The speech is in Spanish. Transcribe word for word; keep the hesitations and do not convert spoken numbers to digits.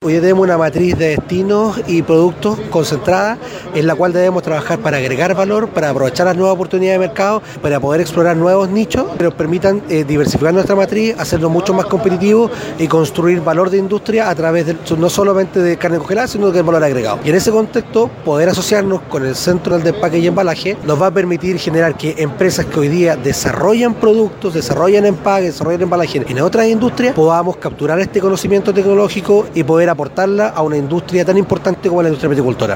Hoy tenemos una matriz de destinos y productos concentrada en la cual debemos trabajar para agregar valor, para aprovechar las nuevas oportunidades de mercado, para poder explorar nuevos nichos que nos permitan eh, diversificar nuestra matriz, hacernos mucho más competitivos y construir valor de industria a través de, no solamente de carne congelada, sino de valor agregado. Y en ese contexto, poder asociarnos con el Centro de Empaque y Embalaje nos va a permitir generar que empresas que hoy día desarrollan productos, desarrollan empaque, desarrollan embalaje en otras industrias, podamos capturar este conocimiento tecnológico y poder aportarla a una industria tan importante como la industria viticultora.